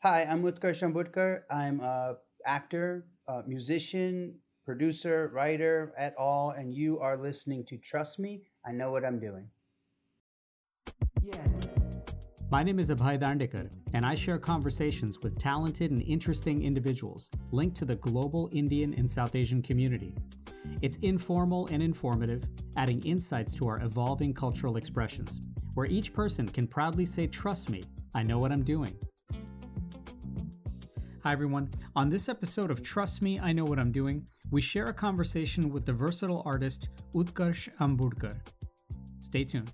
Hi, I'm Utkar Shambudkar. I'm a actor, musician, producer, writer at all, and you are listening to Trust Me, I Know What I'm Doing. My name is Abhay Dandekar, and I share conversations with talented and interesting individuals linked to the global Indian and South Asian community. It's informal and informative, adding insights to our evolving cultural expressions, where each person can proudly say, "Trust me, I know what I'm doing." Hi, everyone. On this episode of Trust Me, I Know What I'm Doing, we share a conversation with the versatile artist Utkarsh Ambudkar. Stay tuned.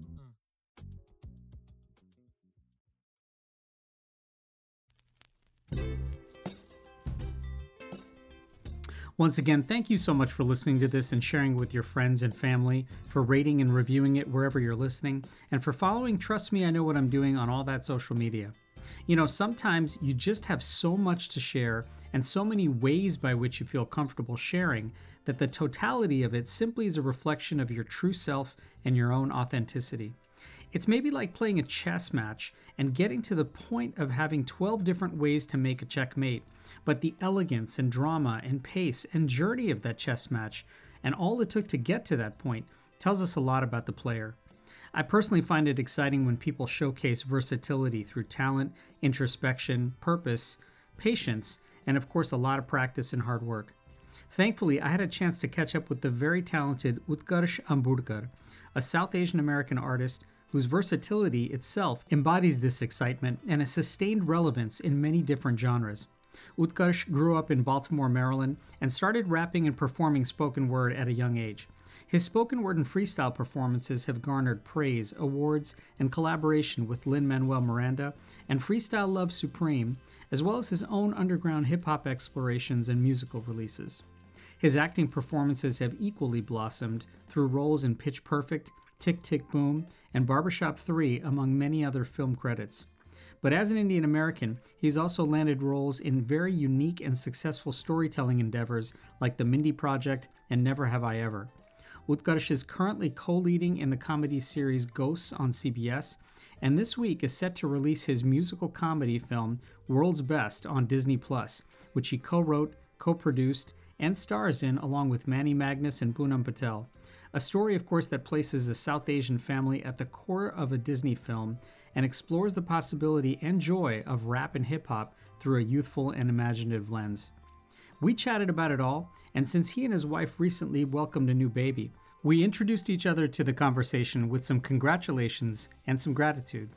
Once again, thank you so much for listening to this and sharing with your friends and family, for rating and reviewing it wherever you're listening, and for following Trust Me, I Know What I'm Doing on all that social media. You know, sometimes you just have so much to share and so many ways by which you feel comfortable sharing that the totality of it simply is a reflection of your true self and your own authenticity. It's maybe like playing a chess match and getting to the point of having 12 different ways to make a checkmate, but the elegance and drama and pace and journey of that chess match and all it took to get to that point tells us a lot about the player. I personally find it exciting when people showcase versatility through talent, introspection, purpose, patience, and of course a lot of practice and hard work. Thankfully, I had a chance to catch up with the very talented Utkarsh Ambudkar, a South Asian American artist whose versatility itself embodies this excitement and a sustained relevance in many different genres. Utkarsh grew up in Baltimore, Maryland, and started rapping and performing spoken word at a young age. His spoken word and freestyle performances have garnered praise, awards, and collaboration with Lin-Manuel Miranda and Freestyle Love Supreme, as well as his own underground hip-hop explorations and musical releases. His acting performances have equally blossomed through roles in Pitch Perfect, Tick Tick Boom, and Barbershop 3, among many other film credits. But as an Indian American, he's also landed roles in very unique and successful storytelling endeavors like The Mindy Project and Never Have I Ever. Utkarsh is currently co-leading in the comedy series Ghosts on CBS, and this week is set to release his musical comedy film World's Best on Disney+, which he co-wrote, co-produced, and stars in along with Manny Magnus and Poonam Patel. A story, of course, that places a South Asian family at the core of a Disney film and explores the possibility and joy of rap and hip-hop through a youthful and imaginative lens. We chatted about it all, and since he and his wife recently welcomed a new baby, we introduced each other to the conversation with some congratulations and some gratitude.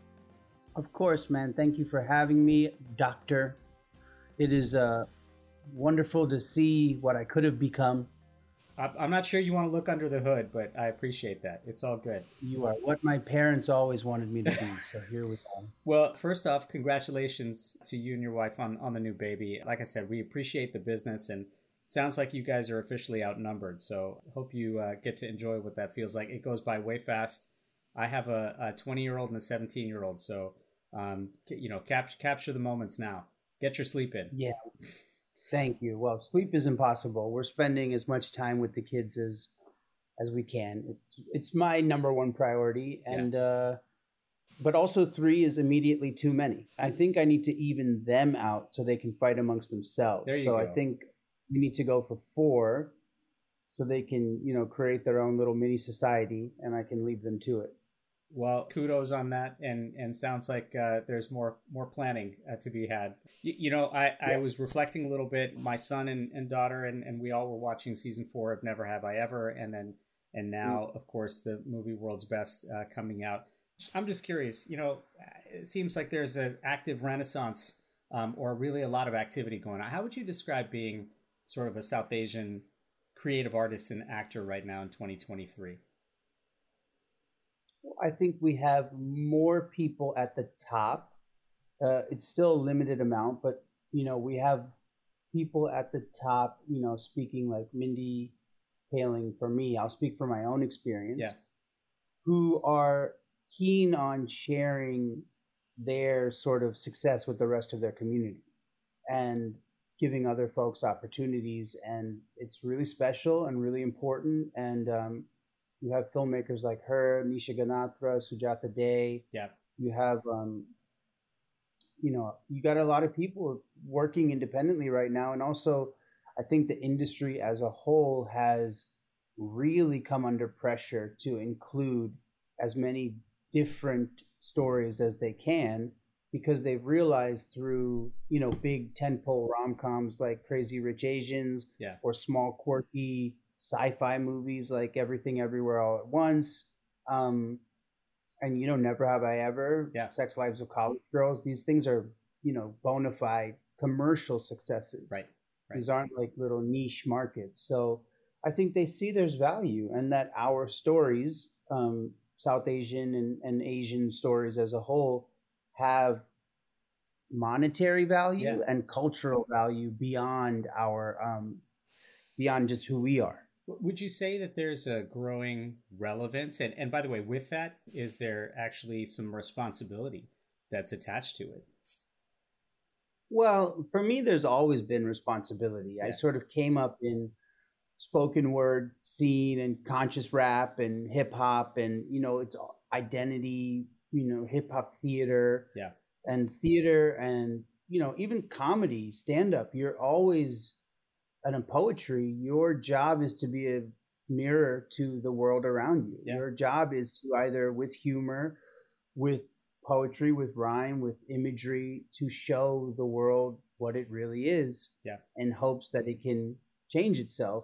Of course, man. Thank you for having me, Doctor. It is wonderful to see what I could have become. I'm not sure you want to look under the hood, but I appreciate that. It's all good. You are what my parents always wanted me to be, so here we go. Well, first off, congratulations to you and your wife on the new baby. Like I said, we appreciate the business, and it sounds like you guys are officially outnumbered. So hope you get to enjoy what that feels like. It goes by way fast. I have a 20-year-old and a 17-year-old, so capture the moments now. Get your sleep in. Yeah. Thank you. Well, sleep is impossible. We're spending as much time with the kids as we can. It's my number one priority, and but also 3 is immediately too many. I think I need to even them out so they can fight amongst themselves. There you so go. I think we need to go for 4 so they can, create their own little mini society, and I can leave them to it. Well, kudos on that, and sounds like there's more planning to be had. I was reflecting a little bit. My son and daughter and we all were watching season 4 of Never Have I Ever, and now, of course, the movie World's Best coming out. I'm just curious. It seems like there's an active renaissance, or really a lot of activity going on. How would you describe being sort of a South Asian creative artist and actor right now in 2023? I think we have more people at the top. It's still a limited amount, but we have people at the top. Speaking like Mindy Kaling for me. I'll speak from my own experience. Yeah. Who are keen on sharing their sort of success with the rest of their community and giving other folks opportunities, and it's really special and really important. And you have filmmakers like her, Nisha Ganatra, Sujata Day. Yeah. You have you got a lot of people working independently right now. And also, I think the industry as a whole has really come under pressure to include as many different stories as they can, because they've realized through, big tentpole rom-coms like Crazy Rich Asians, or small quirky sci-fi movies like Everything Everywhere All at Once, and Never Have I Ever, Sex Lives of College Girls. These things are, bona fide commercial successes. Right. These aren't like little niche markets. So I think they see there's value, and that our stories, South Asian and Asian stories as a whole, have monetary value and cultural value beyond beyond just who we are. Would you say that there's a growing relevance? And by the way, with that, is there actually some responsibility that's attached to it? Well, for me, there's always been responsibility. I sort of came up in spoken word scene and conscious rap and hip hop, and it's identity, hip hop theater, and theater, and even comedy, stand up. You're always, and in poetry, your job is to be a mirror to the world around you. Your job is to either with humor, with poetry, with rhyme, with imagery, to show the world what it really is, in hopes that it can change itself.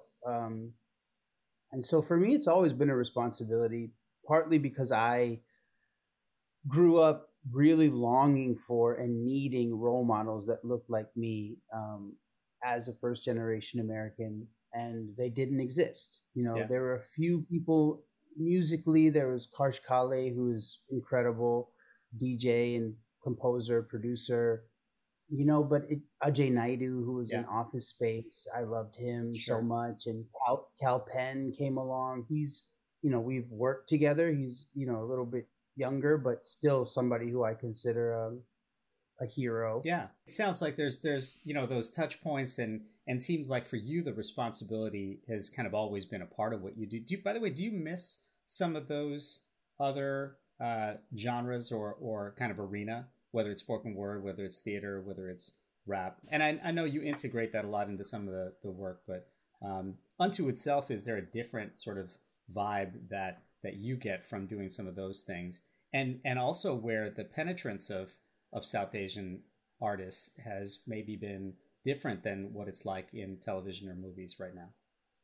And so for me, it's always been a responsibility, partly because I grew up really longing for and needing role models that looked like me, as a first generation American, and they didn't exist. There were a few people musically. There was Karsh Kale, who is incredible DJ and composer, producer, but Ajay Naidu, who was in Office Space, I loved him so much. And Cal Penn came along. He's, we've worked together. He's, a little bit younger, but still somebody who I consider a hero. Yeah. It sounds like there's those touch points, and seems like for you, the responsibility has kind of always been a part of what you do. By the way, do you miss some of those other genres or kind of arena, whether it's spoken word, whether it's theater, whether it's rap? And I know you integrate that a lot into some of the work, but unto itself, is there a different sort of vibe that you get from doing some of those things? And also where the penetrance of South Asian artists has maybe been different than what it's like in television or movies right now?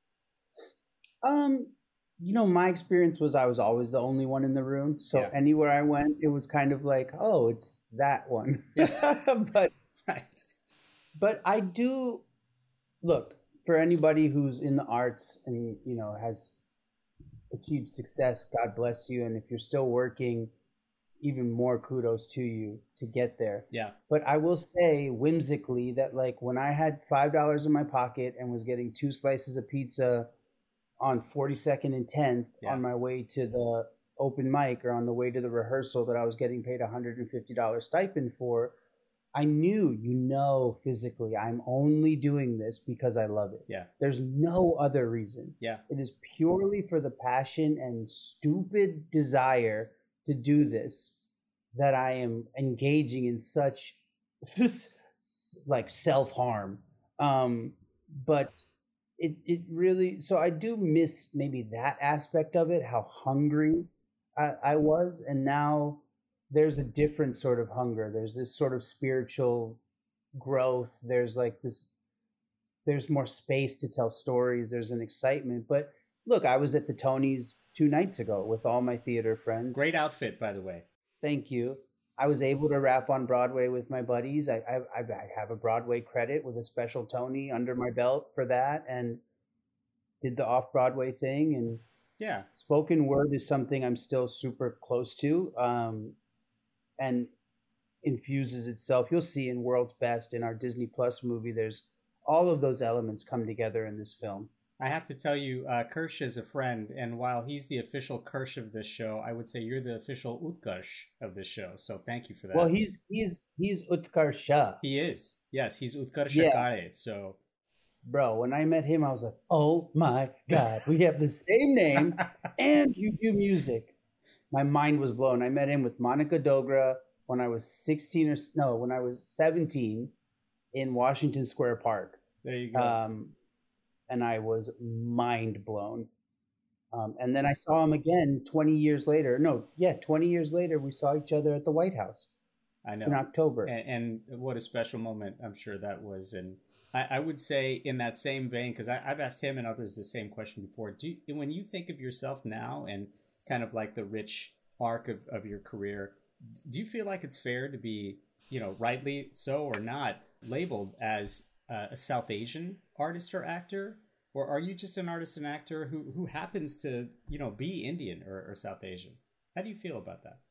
My experience was I was always the only one in the room. So anywhere I went, it was kind of like, oh, it's that one. But I do look, for anybody who's in the arts and, has achieved success, God bless you. And if you're still working, even more kudos to you to get there. But I will say whimsically that, like, when I had $5 in my pocket and was getting 2 slices of pizza on 42nd and 10th on my way to the open mic, or on the way to the rehearsal that I was getting paid $150 stipend for, I knew, physically, I'm only doing this because I love it. There's no other reason. It is purely for the passion and stupid desire to do this that I am engaging in such like self-harm. But it really, so I do miss maybe that aspect of it, how hungry I was. And now there's a different sort of hunger. There's this sort of spiritual growth. There's there's more space to tell stories. There's an excitement. But look, I was at the Tonys 2 nights ago with all my theater friends. Great outfit, by the way. Thank you. I was able to rap on Broadway with my buddies. I have a Broadway credit with a special Tony under my belt for that, and did the off-Broadway thing. And spoken word is something I'm still super close to, and infuses itself. You'll see in World's Best, in our Disney Plus movie, there's all of those elements come together in this film. I have to tell you, Kirsch is a friend, and while he's the official Kirsch of this show, I would say you're the official Utkarsh of this show. So thank you for that. Well, he's Utkarsha. He is. Yes, he's Utkarsha Kare. So, bro, when I met him, I was like, oh my God, we have the same name and you do music. My mind was blown. I met him with Monica Dogra, when I was 16 or no, when I was 17 in Washington Square Park. There you go. And I was mind blown. And then I saw him again 20 years later. No, yeah, 20 years later, we saw each other at the White House. I know. In October. And what a special moment I'm sure that was. And I would say in that same vein, because I've asked him and others the same question before, when you think of yourself now and kind of like the rich arc of your career, do you feel like it's fair to be, rightly so or not, labeled as a South Asian artist or actor? Or are you just an artist and actor who happens to, be Indian or South Asian? How do you feel about that?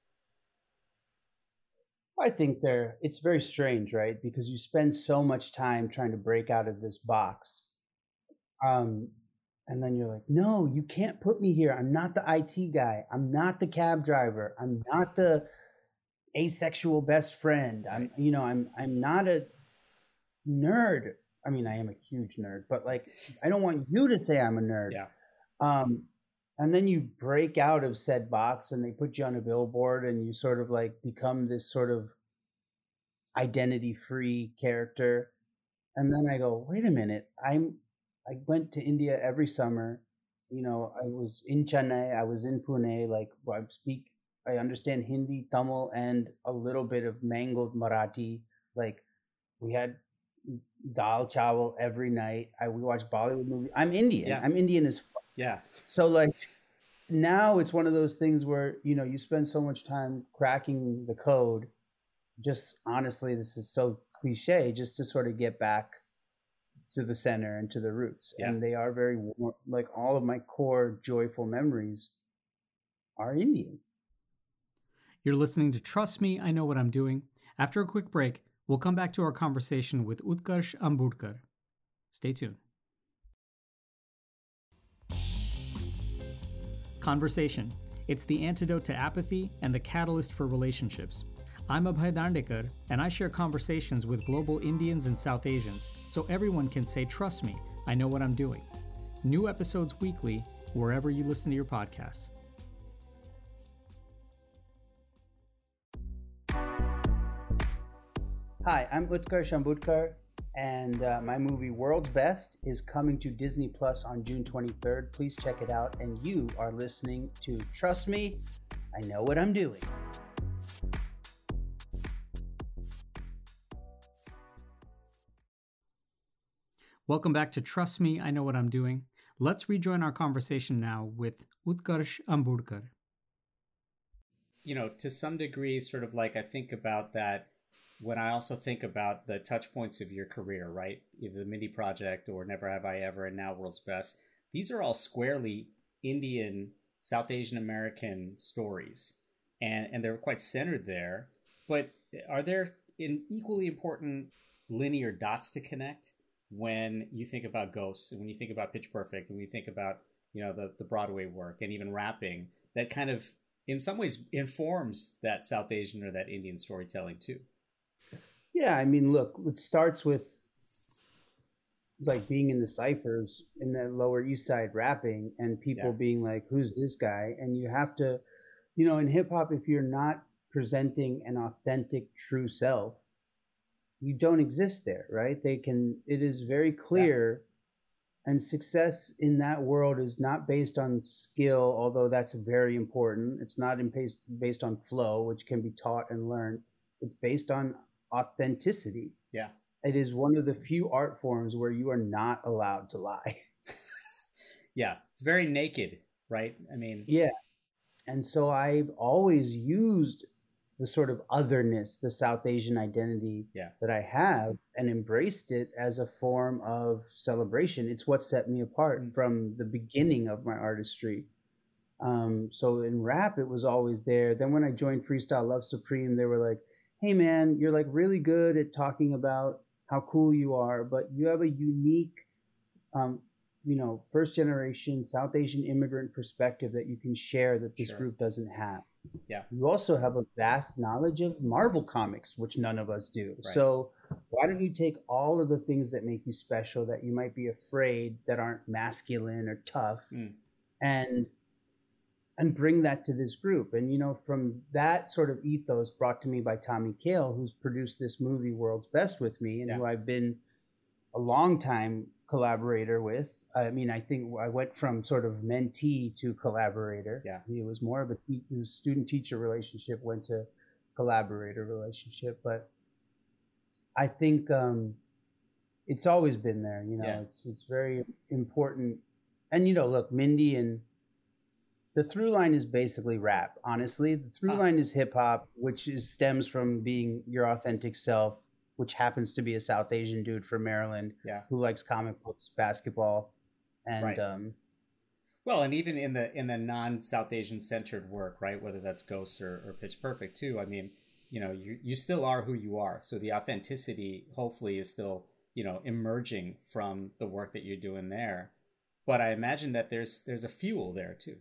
I think it's very strange, right? Because you spend so much time trying to break out of this box. And then you're like, no, you can't put me here. I'm not the IT guy. I'm not the cab driver. I'm not the asexual best friend. I'm not a nerd. I mean, I am a huge nerd, but like, I don't want you to say I'm a nerd. Yeah. And then you break out of said box and they put you on a billboard and you sort of like become this sort of identity free character. And then I go, wait a minute. I went to India every summer. I was in Chennai. I was in Pune. Like I understand Hindi, Tamil, and a little bit of mangled Marathi. Like we had dal chawal every night. We watched Bollywood movies. I'm Indian. Yeah. I'm Indian as fuck. Yeah. So like now it's one of those things where, you spend so much time cracking the code. Just honestly, this is so cliche, just to sort of get back to the center and to the roots. Yeah. And they are very warm, like all of my core joyful memories are Indian. You're listening to Trust Me, I Know What I'm Doing. After a quick break, we'll come back to our conversation with Utkarsh Ambudkar. Stay tuned. Conversation. It's the antidote to apathy and the catalyst for relationships. I'm Abhay Dandekar, and I share conversations with global Indians and South Asians, so everyone can say, trust me, I know what I'm doing. New episodes weekly, wherever you listen to your podcasts. Hi, I'm Utkarsh Ambudkar, and my movie World's Best is coming to Disney Plus on June 23rd. Please check it out. And you are listening to Trust Me, I Know What I'm Doing. Welcome back to Trust Me, I Know What I'm Doing. Let's rejoin our conversation now with Utkarsh Ambudkar. To some degree, sort of like I think about that when I also think about the touch points of your career, right? Either the Mindy Project or Never Have I Ever and now World's Best. These are all squarely Indian, South Asian American stories. And they're quite centered there. But are there equally important linear dots to connect when you think about Ghosts and when you think about Pitch Perfect and when you think about, the Broadway work and even rapping that kind of in some ways informs that South Asian or that Indian storytelling too? Yeah, I mean, look, it starts with like being in the ciphers in the Lower East Side rapping and people being like, who's this guy? And you have to, in hip hop, if you're not presenting an authentic, true self, you don't exist there, right? it is very clear. Yeah. And success in that world is not based on skill, although that's very important. It's not based on flow, which can be taught and learned. It's based on authenticity. Yeah. It is one of the few art forms where you are not allowed to lie. Yeah. It's very naked, right? I mean, yeah. And so I've always used the sort of otherness, the South Asian identity that I have, and embraced it as a form of celebration. It's what set me apart from the beginning of my artistry. So in rap, it was always there. Then when I joined Freestyle Love Supreme, they were like, hey man, you're like really good at talking about how cool you are, but you have a unique, first generation South Asian immigrant perspective that you can share that this group doesn't have. Yeah. You also have a vast knowledge of Marvel comics, which none of us do. Right. So why don't you take all of the things that make you special, that you might be afraid that aren't masculine or tough, and and bring that to this group. And, from that sort of ethos brought to me by Tommy Kail, who's produced this movie World's Best with me, and who I've been a long time collaborator with. I mean, I think I went from sort of mentee to collaborator. Yeah. It was more of a student-teacher relationship, went to collaborator relationship. But I think it's always been there. It's very important. And, look, Mindy and the through line is basically rap. Honestly, the through line is hip hop, which stems from being your authentic self, which happens to be a South Asian dude from Maryland who likes comic books, basketball, and well, and even in the non-South Asian centered work, right? Whether that's Ghosts or Pitch Perfect too. I mean, you still are who you are. So the authenticity hopefully is still, emerging from the work that you're doing there. But I imagine that there's a fuel there too.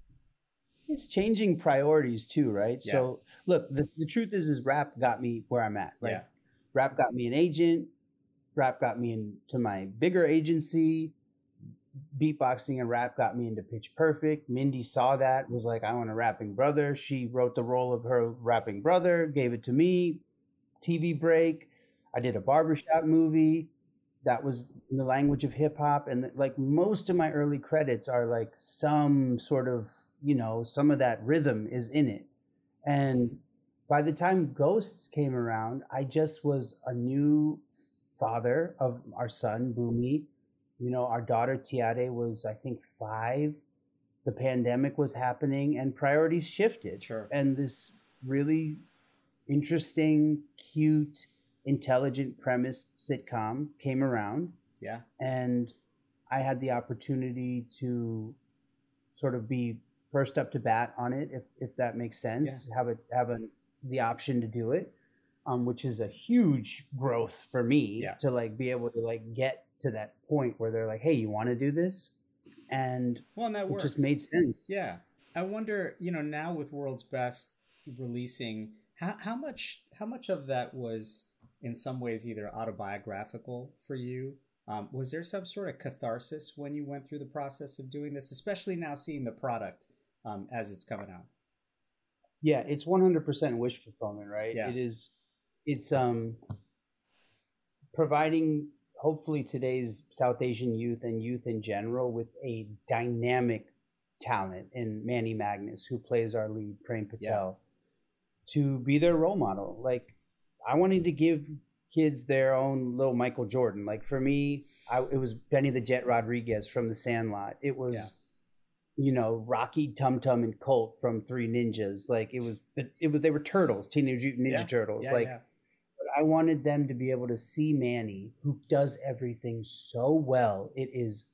It's changing priorities too, right? Yeah. So look, the truth is rap got me where I'm at. Rap got me an agent. Rap got me into my bigger agency. Beatboxing and rap got me into Pitch Perfect. Mindy saw that, was like, I want a rapping brother. She wrote the role of her rapping brother, gave it to me. TV break. I did a barbershop movie that was in the language of hip hop. And like most of my early credits are like some sort of, some of that rhythm is in it. And by the time Ghosts came around, I just was a new father of our son, Boomy. Our daughter, Tiare, was, I think, 5. The pandemic was happening and priorities shifted. Sure. And this really interesting, cute, intelligent premise sitcom came around. Yeah. And I had the opportunity to sort of be first up to bat on it, if that makes sense. Yeah. Have the option to do it, which is a huge growth for me to like be able to like get to that point where they're like, hey, you want to do this? And that works. It just made sense. Yeah. I wonder, now with World's Best releasing, how much of that was in some ways either autobiographical for you? Was there some sort of catharsis when you went through the process of doing this, especially now seeing the product as it's coming out? Yeah, it's 100% wish fulfillment, right? Yeah. It's providing hopefully today's South Asian youth and youth in general with a dynamic talent in Manny Magnus, who plays our lead, Prem Patel, to be their role model. Like, I wanted to give kids their own little Michael Jordan. Like for me, it was Benny the Jet Rodriguez from The Sandlot. It was, Rocky, Tum Tum, and Colt from Three Ninjas. Like they were turtles, Teenage Mutant Ninja Turtles. I wanted them to be able to see Manny, who does everything so well. It's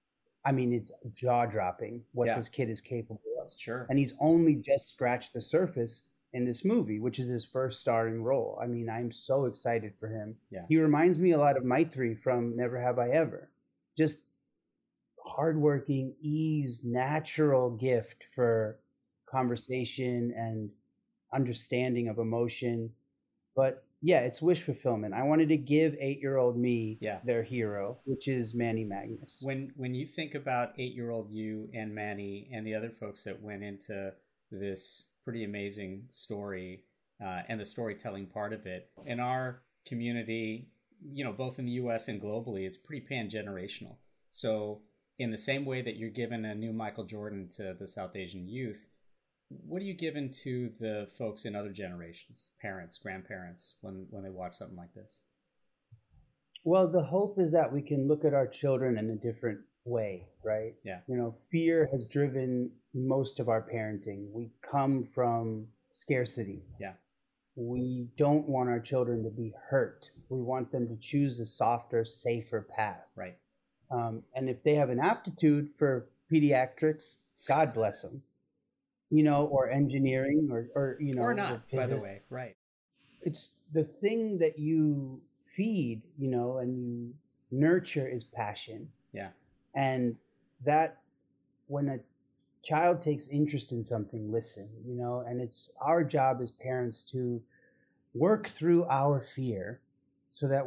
jaw-dropping what this kid is capable of. Sure. And he's only just scratched the surface in this movie, which is his first starring role. I mean, I'm so excited for him. Yeah. He reminds me a lot of Maitri from Never Have I Ever. Just hardworking, ease, natural gift for conversation and understanding of emotion. But yeah, it's wish fulfillment. I wanted to give 8-year-old me their hero, which is Manny Magnus. When you think about 8-year-old you and Manny and the other folks that went into this pretty amazing story and the storytelling part of it, in our community, both in the US and globally, it's pretty pan-generational. So in the same way that you're giving a new Michael Jordan to the South Asian youth, what are you giving to the folks in other generations, parents, grandparents, when they watch something like this? Well, the hope is that we can look at our children in a different way, right? Yeah. Fear has driven most of our parenting. We come from scarcity. Yeah. We don't want our children to be hurt. We want them to choose a softer, safer path. Right. And if they have an aptitude for pediatrics, God bless them. Or engineering or not, by the way. Right. It's the thing that you feed, and you nurture is passion. Yeah. And that when a child takes interest in something, listen, and it's our job as parents to work through our fear so that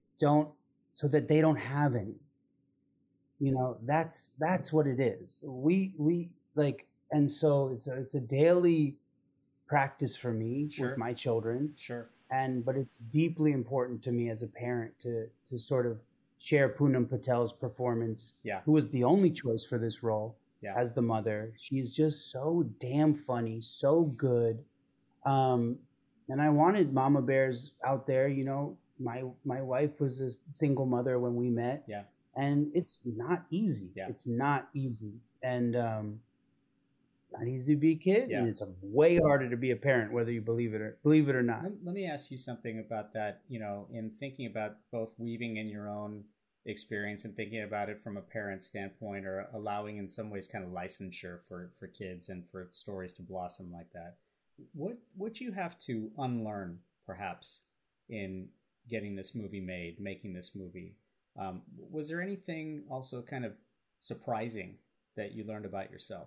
they don't have any. That's what it is. We like, and so it's a daily practice for me Sure. with my children. Sure. But it's deeply important to me as a parent to sort of share Poonam Patel's performance, Yeah. who was the only choice for this role Yeah. as the mother. She's just so damn funny, so good. And I wanted mama bears out there. You know, my wife was a single mother when we met. Yeah. And it's not easy. Yeah. It's not easy. And not easy to be a kid, Yeah. and it's way harder to be a parent, whether you believe it or not. Let me ask you something about that. You know, in thinking about both weaving in your own experience and thinking about it from a parent standpoint, or allowing in some ways kind of licensure for kids and for stories to blossom like that, what you have to unlearn perhaps in getting this movie made, making this movie? Was there anything also kind of surprising that you learned about yourself?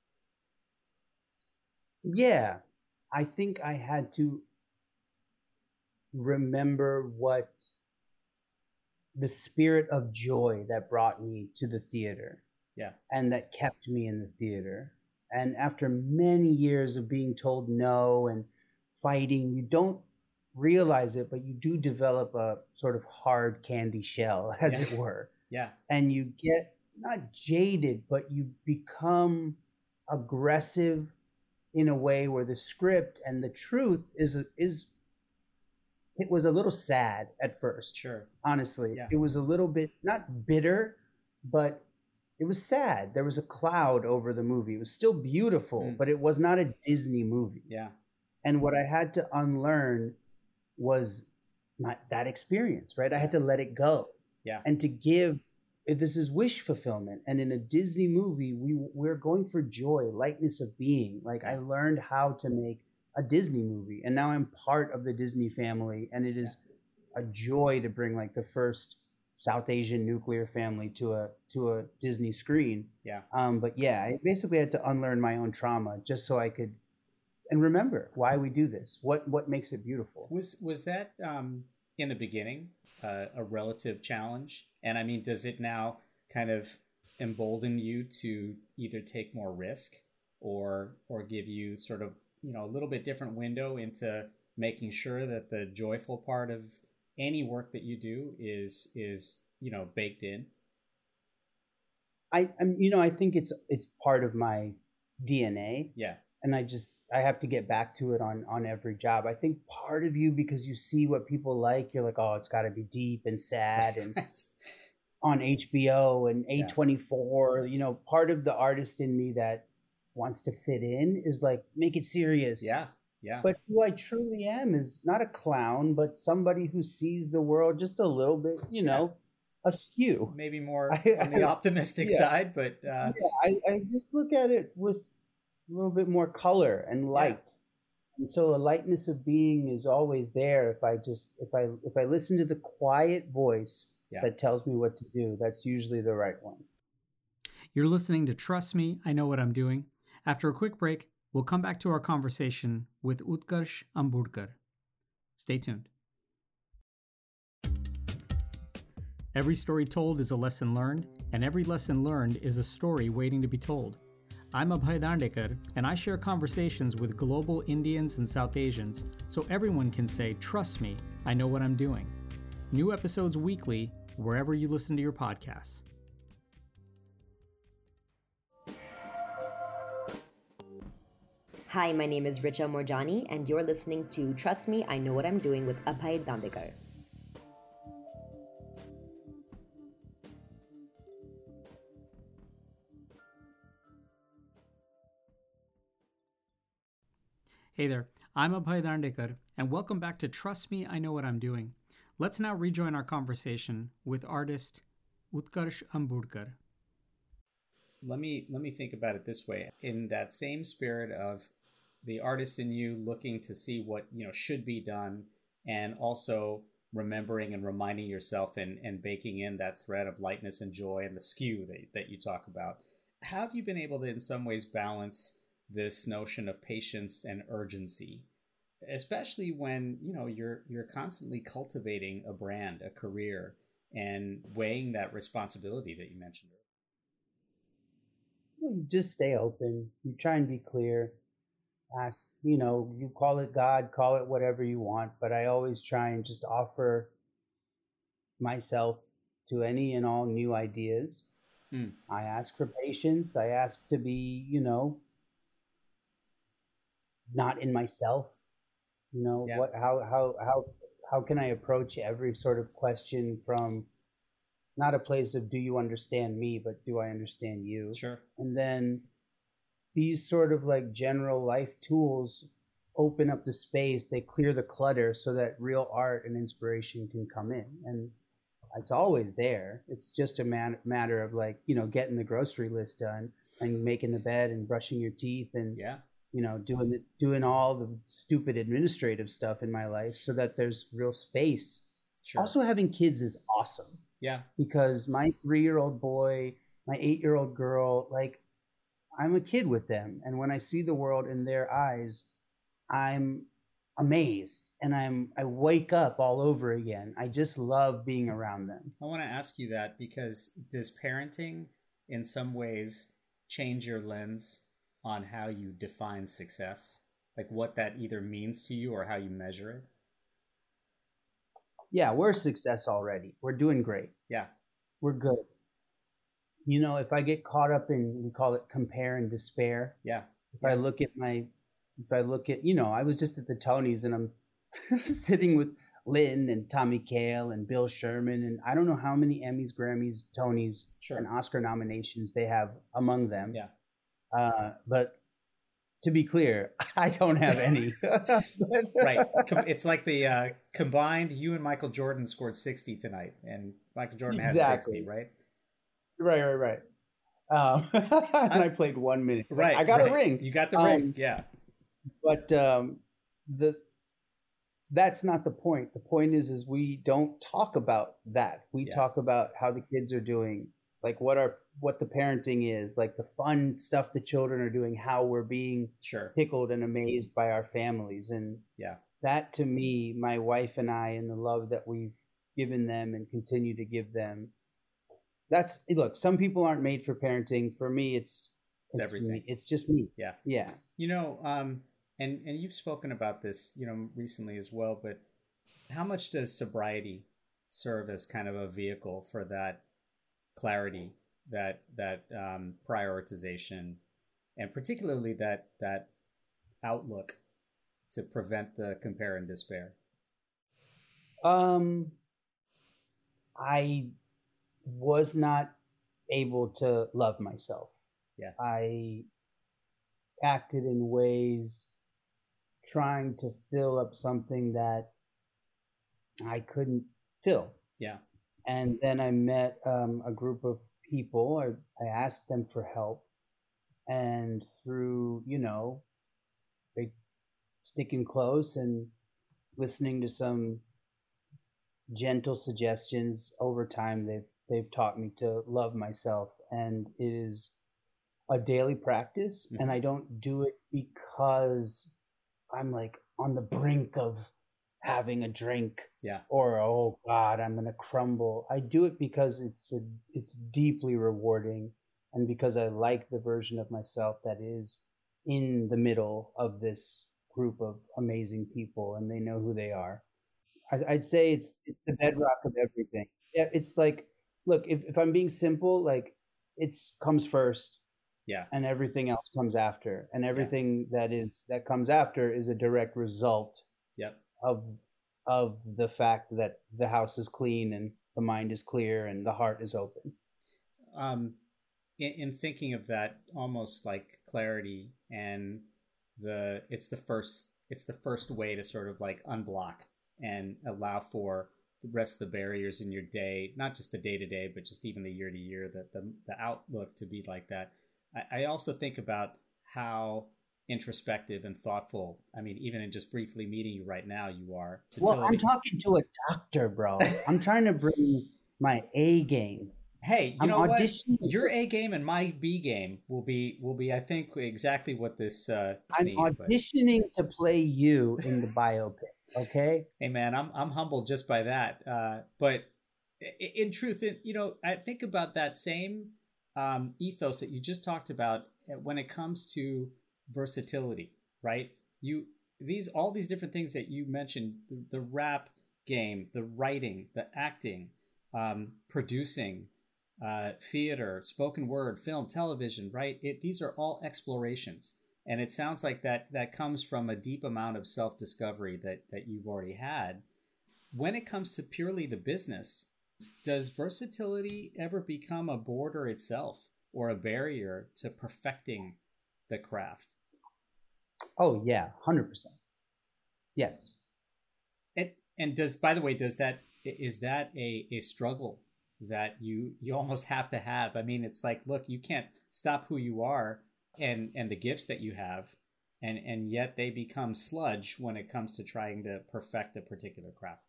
Yeah, I think I had to remember what the spirit of joy that brought me to the theater. Yeah. And that kept me in the theater. And after many years of being told no and fighting, you don't realize it, but you do develop a sort of hard candy shell, as it were. Yeah. And you get not jaded, but you become aggressive in a way where the script and the truth is it was a little sad at first. Sure. Honestly. Yeah. It was a little bit not bitter, but it was sad. There was a cloud over the movie. It was still beautiful, but it was not a Disney movie. Yeah. And what I had to unlearn was that experience, right? I had to let it go. Yeah. And to give, this is wish fulfillment. And in a Disney movie, we're going for joy, lightness of being. Like, I learned how to make a Disney movie, and now I'm part of the Disney family. And it is a joy to bring like the first South Asian nuclear family to a Disney screen. Yeah. But yeah, I basically had to unlearn my own trauma just so I could, and remember why we do this. What makes it beautiful. Was that in the beginning a relative challenge? And I mean, does it now kind of embolden you to either take more risk or give you sort of, you know, a little bit different window into making sure that the joyful part of any work that you do is you know, baked in? I think it's part of my DNA. Yeah. And I have to get back to it on every job. I think part of you, because you see what people like, you're like, oh, it's got to be deep and sad and on HBO and A24, you know, part of the artist in me that wants to fit in is like, make it serious. Yeah. Yeah. But who I truly am is not a clown, but somebody who sees the world just a little bit, you know, askew. Maybe more on the optimistic side, but I just look at it with a little bit more color and light. And so a lightness of being is always there if I listen to the quiet voice that tells me what to do. That's usually the right one. You're listening to Trust Me, I Know What I'm Doing. After a quick break, we'll come back to our conversation with Utkarsh Ambudkar. Stay tuned. Every story told is a lesson learned, and every lesson learned is a story waiting to be told. I'm Abhay Dandekar, and I share conversations with global Indians and South Asians so everyone can say, trust me, I know what I'm doing. New episodes weekly, wherever you listen to your podcasts. Hi, my name is Richa Morjani, and you're listening to Trust Me, I Know What I'm Doing with Abhay Dandekar. Hey there, I'm Abhay Dandekar, and welcome back to Trust Me, I Know What I'm Doing. Let's now rejoin our conversation with artist Utkarsh Ambudkar. Let me think about it this way. In that same spirit of the artist in you looking to see what, you know, should be done, and also remembering and reminding yourself and baking in that thread of lightness and joy and the skew that you talk about, how have you been able to in some ways balance this notion of patience and urgency, especially when, you know, you're constantly cultivating a brand, a career, and weighing that responsibility that you mentioned earlier? well, you just stay open. You try and be clear. Ask, you call it God, call it whatever you want, but I always try and just offer myself to any and all new ideas. I ask for patience. I ask to be, not in myself. How can I approach every sort of question from not a place of do you understand me, but do I understand you? Sure. And then these sort of like general life tools open up the space, they clear the clutter so that real art and inspiration can come in. And it's always there. It's just a matter of like, getting the grocery list done and making the bed and brushing your teeth and, doing all the stupid administrative stuff in my life so that there's real space. Sure. Also having kids is awesome. Yeah. Because my 3-year-old boy, my 8-year-old girl, like I'm a kid with them. And when I see the world in their eyes, I'm amazed and I wake up all over again. I just love being around them. I want to ask you that because does parenting in some ways change your lens on how you define success? Like what that either means to you or how you measure it? Yeah, we're a success already. We're doing great. Yeah. We're good. If I get caught up in, we call it compare and despair. Yeah. I look at, I was just at the Tonys and I'm sitting with Lynn and Tommy Kail and Bill Sherman. And I don't know how many Emmys, Grammys, Tonys, and Oscar nominations they have among them. Yeah. But to be clear, I don't have any. Right. It's like the combined, you and Michael Jordan scored 60 tonight, and Michael Jordan had 60, right? Right. And I played 1 minute. Right. I got a ring. You got the ring, yeah. But that's not the point. The point is we don't talk about that. We talk about how the kids are doing, like what the parenting is, like the fun stuff the children are doing, how we're being tickled and amazed by our families. And that to me, my wife and I, and the love that we've given them and continue to give them, look, some people aren't made for parenting. For me, it's everything. Me. It's just me. Yeah. Yeah. And you've spoken about this, recently as well, but how much does sobriety serve as kind of a vehicle for that clarity, that prioritization, and particularly that outlook to prevent the compare and despair? I was not able to love myself. Yeah. I acted in ways trying to fill up something that I couldn't fill. Yeah. And then I met a group of people. I asked them for help. And through, sticking close and listening to some gentle suggestions over time, they've taught me to love myself. And it is a daily practice. Mm-hmm. And I don't do it because I'm like on the brink of having a drink, or oh God, I'm gonna crumble. I do it because it's deeply rewarding, and because I like the version of myself that is in the middle of this group of amazing people, and they know who they are. I'd say it's the bedrock of everything. Yeah, it's like, look, if I'm being simple, like comes first. Yeah. And everything else comes after. And everything that comes after is a direct result of the fact that the house is clean and the mind is clear and the heart is open. In thinking of that, almost like clarity, and it's the first way to sort of like unblock and allow for the rest of the barriers in your day, not just the day-to-day, but just even the year-to-year, the outlook to be like that. I also think about how introspective and thoughtful, I mean, even in just briefly meeting you right now, you are. Well, I'm talking to a doctor, bro. I'm trying to bring my A game. Hey, you know what? Your A game and my B game will be I think, exactly what this I'm auditioning to play you in the biopic, okay? Hey, man, I'm humbled just by that. But in truth, I think about that same ethos that you just talked about when it comes to versatility, right? All these different things that you mentioned, the rap game, the writing, the acting, producing, theater, spoken word, film, television, right? These are all explorations. And it sounds like that comes from a deep amount of self-discovery that you've already had. When it comes to purely the business, does versatility ever become a border itself or a barrier to perfecting the craft? Oh yeah, 100%. Yes. And does, by the way, is that a struggle that you almost have to have? I mean, it's like, look, you can't stop who you are and the gifts that you have, and yet they become sludge when it comes to trying to perfect a particular craft.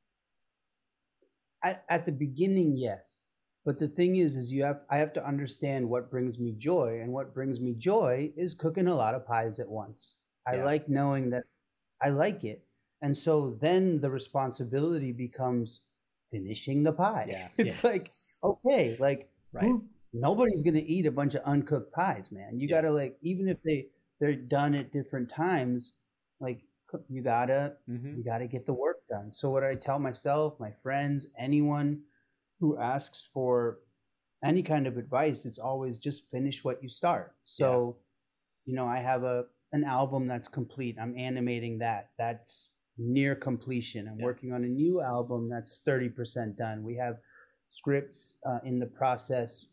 At the beginning, yes. But the thing is I have to understand what brings me joy, and what brings me joy is cooking a lot of pies at once. I like knowing that I like it. And so then the responsibility becomes finishing the pie. Yeah. It's like, okay, like right. Nobody's going to eat a bunch of uncooked pies, man. You got to, like, even if they're done at different times, like, you gotta get the work done. So what I tell myself, my friends, anyone who asks for any kind of advice, it's always just finish what you start. So, I have an album that's complete. I'm animating that. That's near completion. I'm working on a new album that's 30% done. We have scripts in the process,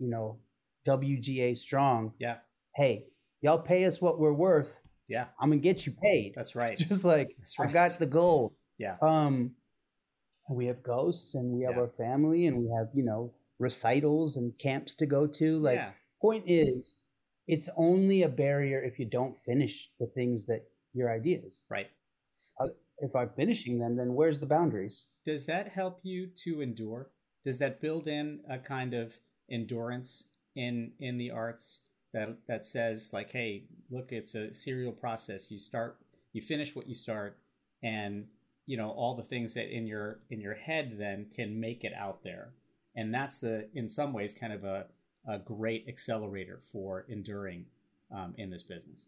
WGA strong. Yeah. Hey, y'all pay us what we're worth. Yeah. I'm going to get you paid. That's right. Just like, I got the gold. Yeah. And we have ghosts, and we have our family, and we have, recitals and camps to go to. Like, point is, it's only a barrier if you don't finish the things that your ideas. Right. If I'm finishing them, then where's the boundaries? Does that help you to endure? Does that build in a kind of endurance in the arts that says, like, hey, look, it's a serial process. You finish what you start, and all the things that in your head then can make it out there. And that's in some ways kind of a great accelerator for enduring in this business.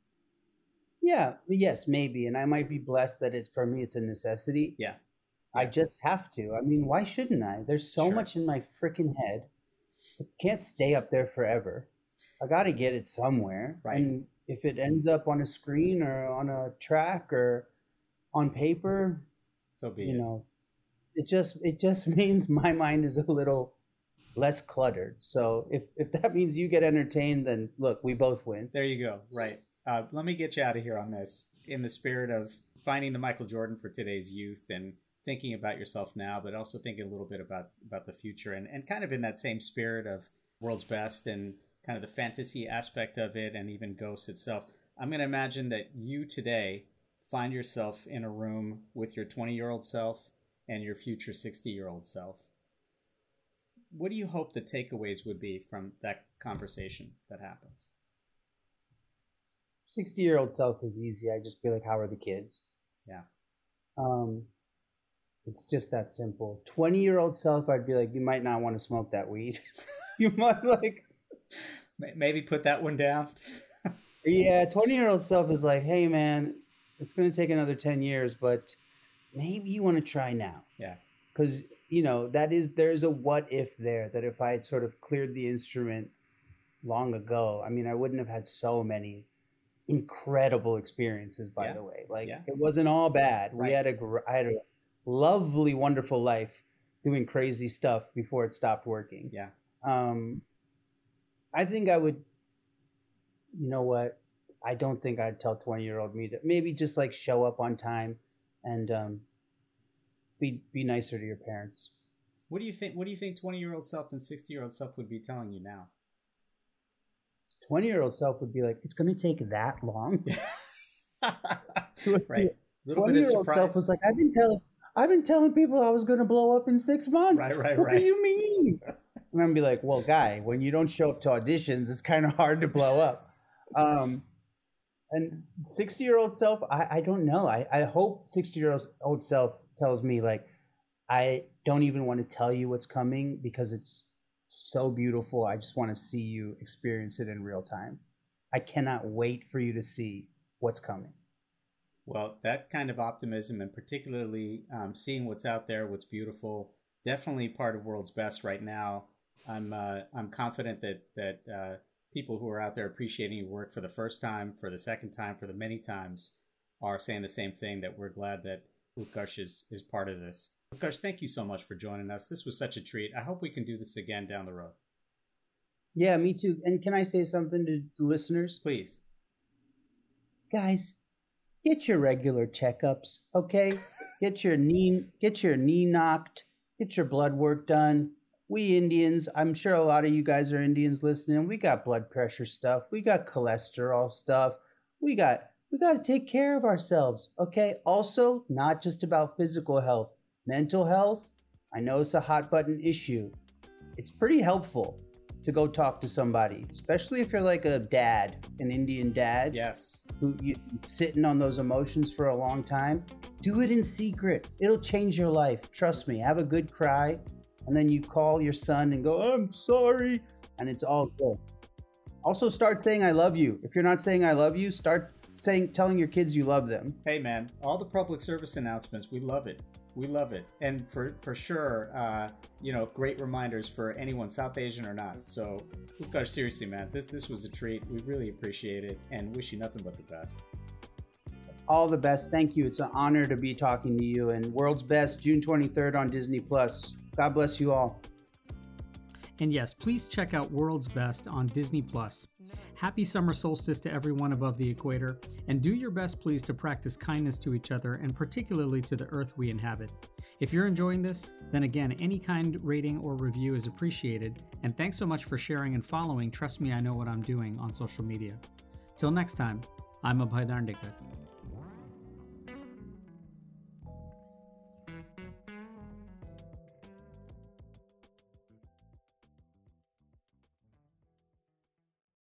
Yeah, yes, maybe. And I might be blessed that for me, it's a necessity. Yeah. I just have to. I mean, why shouldn't I? There's so much in my freaking head. It can't stay up there forever. I got to get it somewhere. Right. And if it ends up on a screen or on a track or on paper, so be it. It just means my mind is a little less cluttered. So if that means you get entertained, then look, we both win. There you go. Right. Let me get you out of here on this in the spirit of finding the Michael Jordan for today's youth and thinking about yourself now, but also thinking a little bit about the future and kind of in that same spirit of World's Best and kind of the fantasy aspect of it and even Ghosts itself. I'm going to imagine that you today find yourself in a room with your 20-year-old self and your future 60-year-old self. What do you hope the takeaways would be from that conversation that happens? 60-year-old self is easy. I just be like, how are the kids? Yeah. It's just that simple. 20-year-old self, I'd be like, you might not want to smoke that weed. You might maybe put that one down. Yeah, 20-year-old self is like, hey man, it's going to take another 10 years, but maybe you want to try now. Yeah. Because, there's a what if there, that if I had sort of cleared the instrument long ago, I mean, I wouldn't have had so many incredible experiences, by the way. Like, it wasn't all bad. Right. I had a lovely, wonderful life doing crazy stuff before it stopped working. Yeah. I think I would, I don't think I'd tell 20-year-old me to maybe just like show up on time and be nicer to your parents. What do you think 20-year-old self and 60-year-old self would be telling you now? 20-year-old self would be like, it's going to take that long. Right. 20-year-old self was like, I've been telling people I was going to blow up in 6 months. Right. What do you mean? And I'm gonna be like, well, guy, when you don't show up to auditions, it's kind of hard to blow up. And 60-year-old self, I don't know. I hope 60-year-old self tells me, like, I don't even want to tell you what's coming because it's so beautiful. I just want to see you experience it in real time. I cannot wait for you to see what's coming. Well, that kind of optimism, and particularly seeing what's out there, what's beautiful, definitely part of World's Best right now. I'm confident that people who are out there appreciating your work for the first time, for the second time, for the many times, are saying the same thing, that we're glad that Utkarsh is part of this. Utkarsh, thank you so much for joining us. This was such a treat. I hope we can do this again down the road. Yeah, me too. And can I say something to the listeners? Please. Guys, get your regular checkups, okay? Get your knee knocked, get your blood work done. We Indians, I'm sure a lot of you guys are Indians listening. We got blood pressure stuff. We got cholesterol stuff. We got to take care of ourselves, okay? Also, not just about physical health, mental health. I know it's a hot button issue. It's pretty helpful to go talk to somebody, especially if you're like a dad, an Indian dad. Yes. Who you sitting on those emotions for a long time. Do it in secret. It'll change your life. Trust me. Have a good cry. And then you call your son and go, I'm sorry. And it's all good. Also start saying I love you. If you're not saying I love you, start telling your kids you love them. Hey man, all the public service announcements, we love it. We love it. And for sure, great reminders for anyone, South Asian or not. So, Utkarsh, seriously, man, this was a treat. We really appreciate it and wish you nothing but the best. All the best. Thank you. It's an honor to be talking to you. And World's Best, June 23rd on Disney+. God bless you all. And yes, please check out World's Best on Disney+. Happy summer solstice to everyone above the equator, and do your best, please, to practice kindness to each other and particularly to the earth we inhabit. If you're enjoying this, then again, any kind rating or review is appreciated, and thanks so much for sharing and following Trust Me, I Know What I'm Doing on social media. Till next time, I'm Abhay Darndekar.